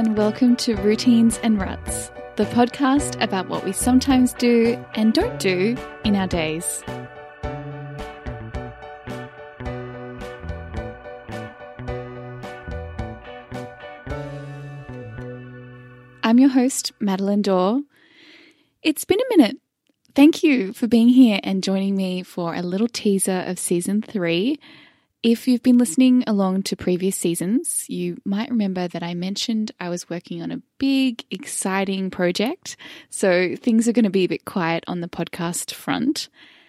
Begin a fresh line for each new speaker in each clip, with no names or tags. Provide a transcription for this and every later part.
and welcome to Routines and Ruts, the podcast about what we sometimes do and don't do in our days. I'm your host, Madeline Dorr. It's been a minute. Thank you for being here and joining me for a little teaser of Season 3. If you've been listening along to previous seasons, you might remember that I mentioned I was working on a big, exciting project, so things are going to be a bit quiet on the podcast front.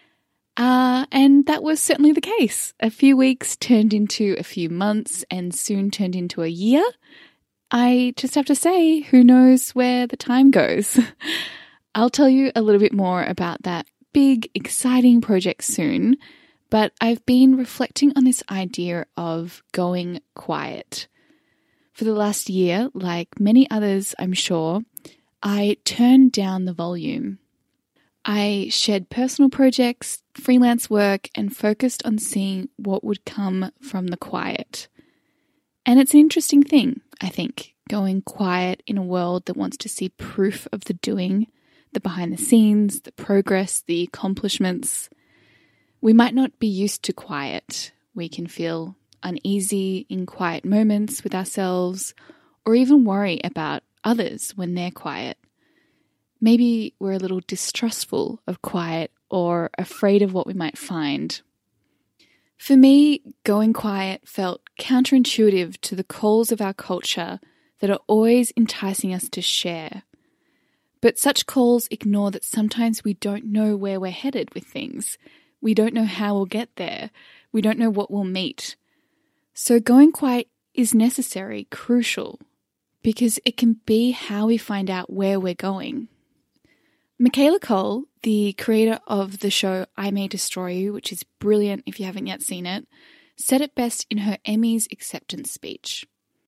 And that was certainly the case. A few weeks turned into a few months and soon turned into a year. I just have to say, who knows where the time goes? I'll tell you a little bit more about that big, exciting project soon. But I've been reflecting on this idea of going quiet. For the last year, like many others I'm sure, I turned down the volume. I shed personal projects, freelance work, and focused on seeing what would come from the quiet. And it's an interesting thing, I think, going quiet in a world that wants to see proof of the doing, the behind the scenes, the progress, the accomplishments. We might not be used to quiet. We can feel uneasy in quiet moments with ourselves, or even worry about others when they're quiet. Maybe we're a little distrustful of quiet or afraid of what we might find. For me, going quiet felt counterintuitive to the calls of our culture that are always enticing us to share. But such calls ignore that sometimes we don't know where we're headed with things. We don't know how we'll get there. We don't know what we'll meet. So going quiet is necessary, crucial, because it can be how we find out where we're going. Michaela Coel, the creator of the show I May Destroy You, which is brilliant if you haven't yet seen it, said it best in her Emmys acceptance speech.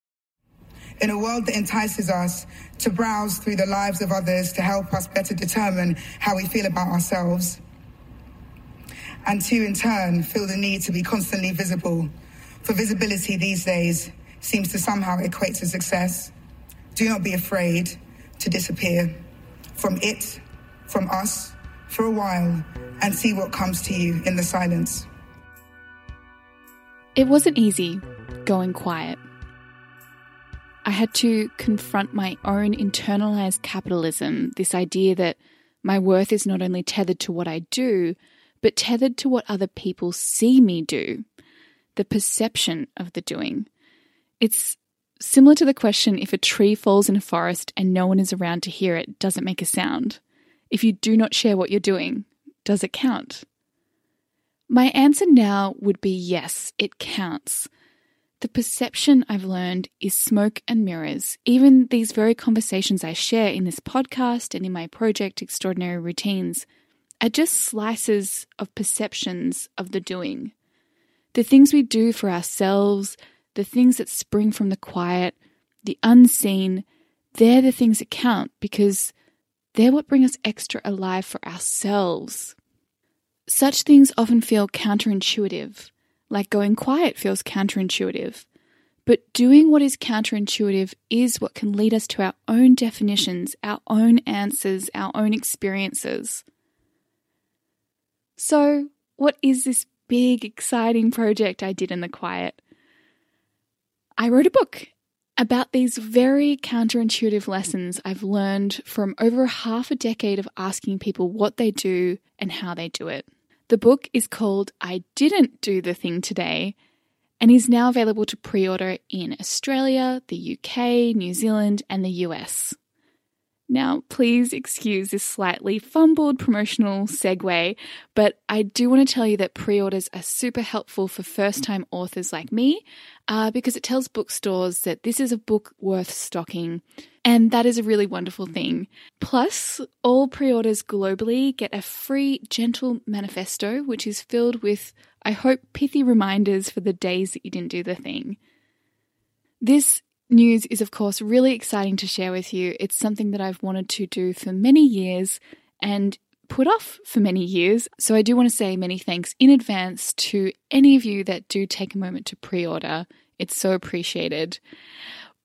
In a world that entices us to browse through the lives of others to help us better determine how we feel about ourselves, and to, in turn, feel the need to be constantly visible. For visibility these days seems to somehow equate to success. Do not be afraid to disappear from it, from us, for a while, and see what comes to you in the silence.
It wasn't easy going quiet. I had to confront my own internalized capitalism, this idea that my worth is not only tethered to what I do, but tethered to what other people see me do, the perception of the doing. It's similar to the question if a tree falls in a forest and no one is around to hear it, does it make a sound? If you do not share what you're doing, does it count? My answer now would be yes, it counts. The perception I've learned is smoke and mirrors. Even these very conversations I share in this podcast and in my project Extraordinary Routines are just slices of perceptions of the doing. The things we do for ourselves, the things that spring from the quiet, the unseen, they're the things that count because they're what bring us extra alive for ourselves. Such things often feel counterintuitive, like going quiet feels counterintuitive. But doing what is counterintuitive is what can lead us to our own definitions, our own answers, our own experiences. So, what is this big, exciting project I did in the quiet? I wrote a book about these very counterintuitive lessons I've learned from over half a decade of asking people what they do and how they do it. The book is called I Didn't Do the Thing Today and is now available to pre-order in Australia, the UK, New Zealand, and the US. Now, please excuse this slightly fumbled promotional segue, but I do want to tell you that pre-orders are super helpful for first-time authors like me because it tells bookstores that this is a book worth stocking, and that is a really wonderful thing. Plus, all pre-orders globally get a free gentle manifesto, which is filled with, I hope, pithy reminders for the days that you didn't do the thing. This news is, of course, really exciting to share with you. It's something that I've wanted to do for many years and put off for many years. So I do want to say many thanks in advance to any of you that do take a moment to pre-order. It's so appreciated.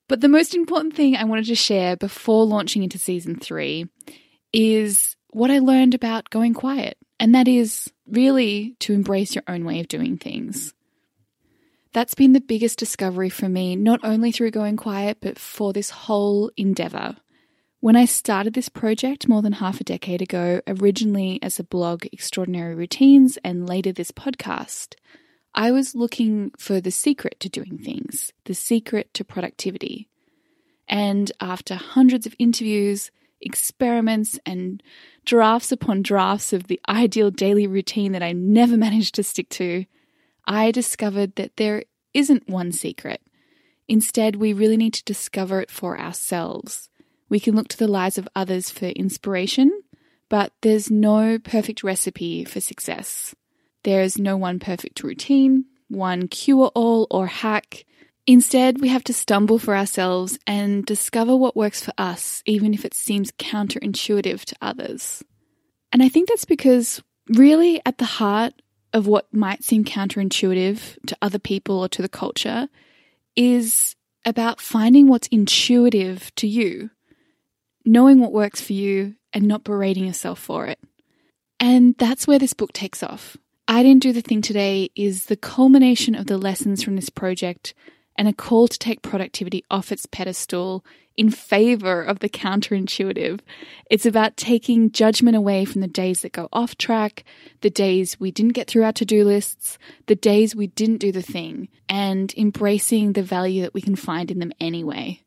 But the most important thing I wanted to share before launching into season 3 is what I learned about going quiet. And that is really to embrace your own way of doing things. That's been the biggest discovery for me, not only through going quiet, but for this whole endeavour. When I started this project more than half a decade ago, originally as a blog, Extraordinary Routines, and later this podcast, I was looking for the secret to doing things, the secret to productivity. And after hundreds of interviews, experiments, and drafts upon drafts of the ideal daily routine that I never managed to stick to, I discovered that there isn't one secret. Instead, we really need to discover it for ourselves. We can look to the lives of others for inspiration, but there's no perfect recipe for success. There's no one perfect routine, one cure-all or hack. Instead, we have to stumble for ourselves and discover what works for us, even if it seems counterintuitive to others. And I think that's because really at the heart of what might seem counterintuitive to other people or to the culture is about finding what's intuitive to you, knowing what works for you and not berating yourself for it. And that's where this book takes off. I Didn't Do the Thing Today is the culmination of the lessons from this project and a call to take productivity off its pedestal in favor of the counterintuitive. It's about taking judgment away from the days that go off track, the days we didn't get through our to-do lists, the days we didn't do the thing, and embracing the value that we can find in them anyway.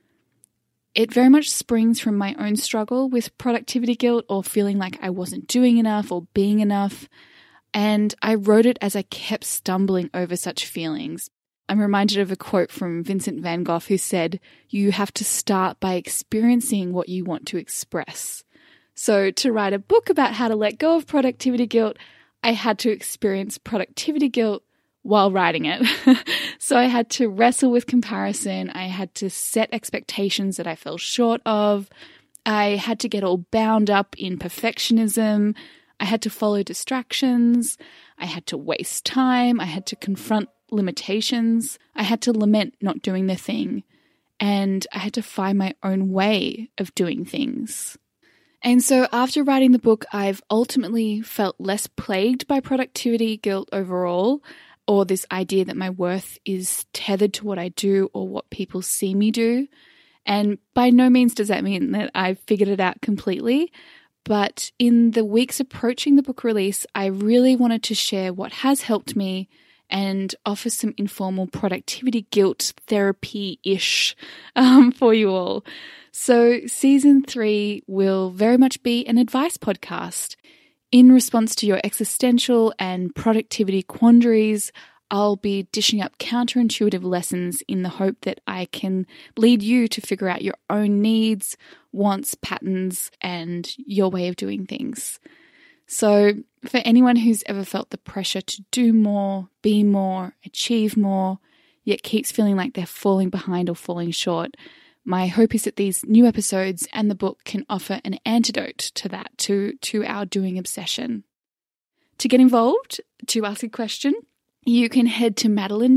It very much springs from my own struggle with productivity guilt or feeling like I wasn't doing enough or being enough. And I wrote it as I kept stumbling over such feelings. I'm reminded of a quote from Vincent van Gogh who said, "You have to start by experiencing what you want to express." So to write a book about how to let go of productivity guilt, I had to experience productivity guilt while writing it. So I had to wrestle with comparison. I had to set expectations that I fell short of. I had to get all bound up in perfectionism. I had to follow distractions. I had to waste time. I had to confront limitations. I had to lament not doing the thing. And I had to find my own way of doing things. And so after writing the book, I've ultimately felt less plagued by productivity guilt overall, or this idea that my worth is tethered to what I do or what people see me do. And by no means does that mean that I've figured it out completely. But in the weeks approaching the book release, I really wanted to share what has helped me and offer some informal productivity guilt therapy-ish for you all. So season 3 will very much be an advice podcast. In response to your existential and productivity quandaries, I'll be dishing up counterintuitive lessons in the hope that I can lead you to figure out your own needs, wants, patterns, and your way of doing things. So for anyone who's ever felt the pressure to do more, be more, achieve more, yet keeps feeling like they're falling behind or falling short, my hope is that these new episodes and the book can offer an antidote to that, to our doing obsession. To get involved, to ask a question, you can head to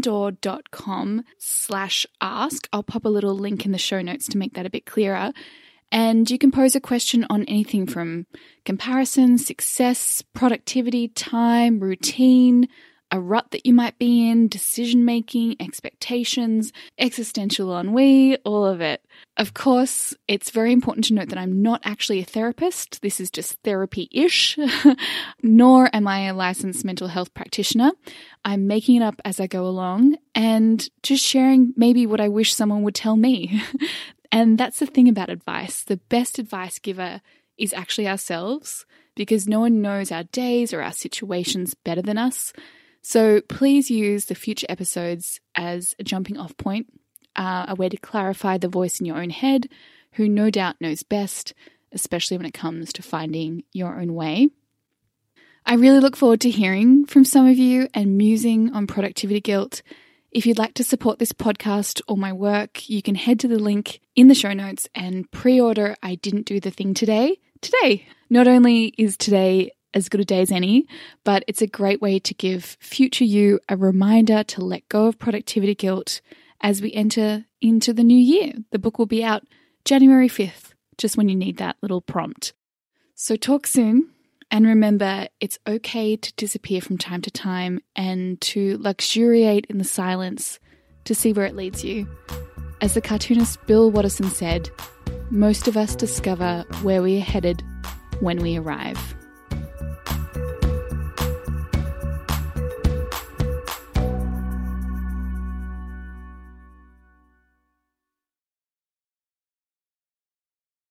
madelinedaw.com/ask. I'll pop a little link in the show notes to make that a bit clearer. And you can pose a question on anything from comparison, success, productivity, time, routine, a rut that you might be in, decision-making, expectations, existential ennui, all of it. Of course, it's very important to note that I'm not actually a therapist. This is just therapy-ish, nor am I a licensed mental health practitioner. I'm making it up as I go along and just sharing maybe what I wish someone would tell me. And that's the thing about advice. The best advice giver is actually ourselves, because no one knows our days or our situations better than us. So please use the future episodes as a jumping off point, a way to clarify the voice in your own head, who no doubt knows best, especially when it comes to finding your own way. I really look forward to hearing from some of you and musing on productivity guilt. If you'd like to support this podcast or my work, you can head to the link in the show notes and pre-order I Didn't Do the Thing Today. Not only is today as good a day as any, but it's a great way to give future you a reminder to let go of productivity guilt as we enter into the new year. The book will be out January 5th, just when you need that little prompt. So talk soon, and remember, it's okay to disappear from time to time and to luxuriate in the silence to see where it leads you. As the cartoonist Bill Watterson said, most of us discover where we are headed when we arrive.